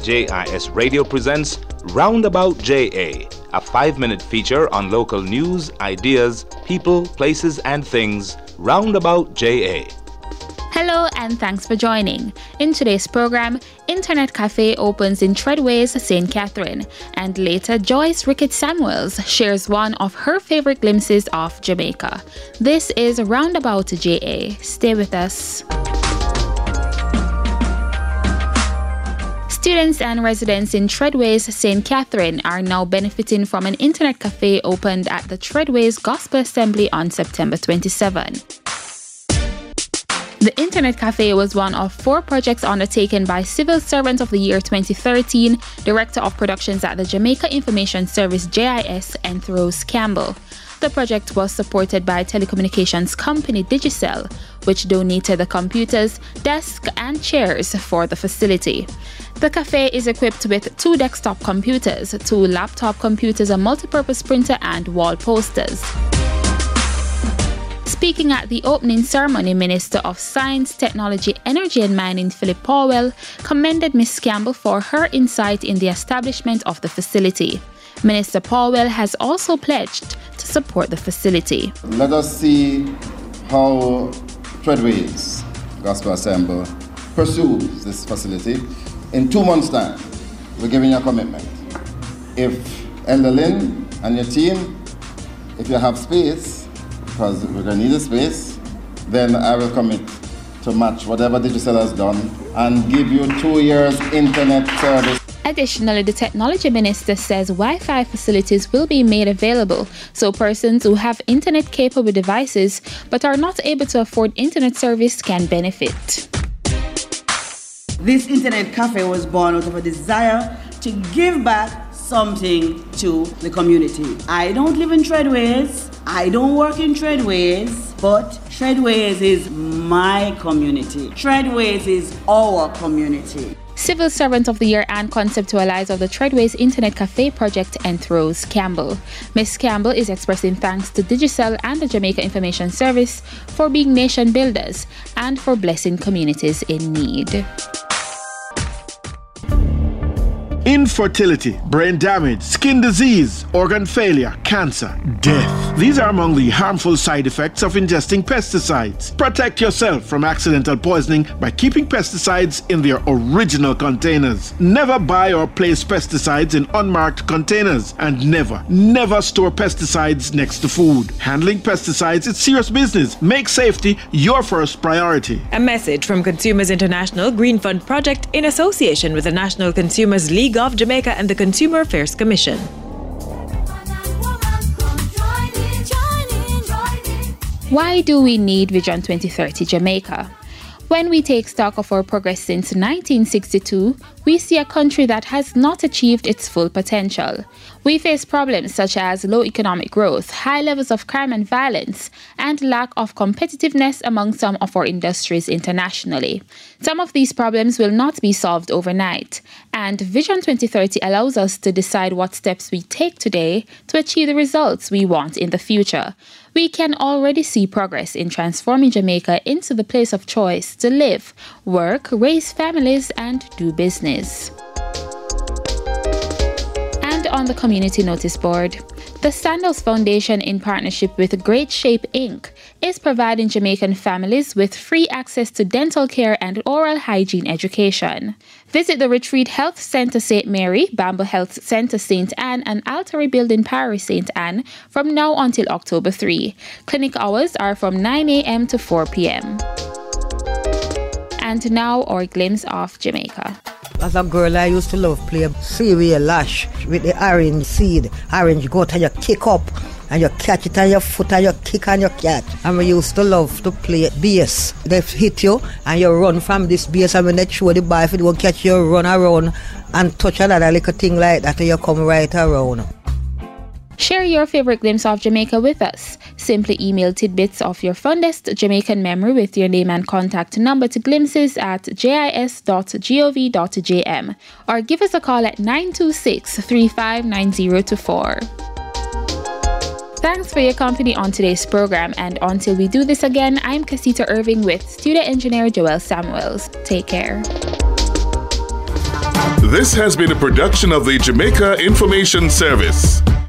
JIS Radio presents Roundabout JA, a 5-minute feature on local news, ideas, people, places, and things. Roundabout JA. Hello and thanks for joining. In today's program, Internet Cafe opens in Treadways, St. Catherine, and later Joyce Rickett Samuels shares one of her favorite glimpses of Jamaica. This is Roundabout JA. Stay with us. Students and residents in Treadways, St. Catherine are now benefiting from an Internet Cafe opened at the Treadways Gospel Assembly on September 27. The Internet Cafe was one of 4 projects undertaken by Civil Servant of the Year 2013, Director of Productions at the Jamaica Information Service JIS, Enthros Campbell. The project was supported by telecommunications company Digicel, which donated the computers, desks, and chairs for the facility. The cafe is equipped with 2 desktop computers, 2 laptop computers, a multipurpose printer, and wall posters. Speaking at the opening ceremony, Minister of Science, Technology, Energy and Mining Philip Powell commended Ms. Campbell for her insight in the establishment of the facility. Minister Powell has also pledged to support the facility. Let us see how Treadways Gospel Assembly pursues this facility. In 2 months' time, we're giving you a commitment. If Elder Lynn and your team, if you have space, because we're going to need a space, then I will commit to match whatever Digicel has done and give you 2 years internet service. Additionally, the Technology Minister says Wi-Fi facilities will be made available so persons who have internet-capable devices but are not able to afford internet service can benefit. This Internet Cafe was born out of a desire to give back something to the community. I don't live in Treadways. I don't work in Treadways, but Treadways is my community. Treadways is our community. Civil Servant of the Year and conceptualizer of the Treadways Internet Cafe project, Enthros Campbell. Ms. Campbell is expressing thanks to Digicel and the Jamaica Information Service for being nation builders and for blessing communities in need. Infertility, brain damage, skin disease, organ failure, cancer, death. These are among the harmful side effects of ingesting pesticides. Protect yourself from accidental poisoning by keeping pesticides in their original containers. Never buy or place pesticides in unmarked containers, and never store pesticides next to food. Handling pesticides is serious business. Make safety your first priority. A message from Consumers International Green Fund Project in association with the National Consumers League of Jamaica and the Consumer Affairs Commission. Why do we need Vision 2030 Jamaica? When we take stock of our progress since 1962, we see a country that has not achieved its full potential. We face problems such as low economic growth, high levels of crime and violence, and lack of competitiveness among some of our industries internationally. Some of these problems will not be solved overnight, and Vision 2030 allows us to decide what steps we take today to achieve the results we want in the future. We can already see progress in transforming Jamaica into the place of choice to live, work, raise families, and do business. And on the community notice board, the Sandals Foundation, in partnership with Great Shape Inc., is providing Jamaican families with free access to dental care and oral hygiene education. Visit the Retreat Health Centre St. Mary, Bamboo Health Centre St. Anne, and Altary Building Parish St. Anne from now until October 3. Clinic hours are from 9 a.m. to 4 p.m. And now our glimpse of Jamaica. As a girl, I used to love play cereal lash with the orange seed. Orange goat, and you kick up and you catch it on your foot and you kick and you catch. And we used to love to play bass. They hit you and you run from this bass, and when they throw the ball, if it won't catch you, run around and touch another little thing like that and you come right around. Share your favorite glimpse of Jamaica with us. Simply email tidbits of your fondest Jamaican memory with your name and contact number to glimpses@jis.gov.jm or give us a call at 926-359024. Thanks for your company on today's program, and until we do this again, I'm Casita Irving with studio engineer Joel Samuels. Take care. This has been a production of the Jamaica Information Service.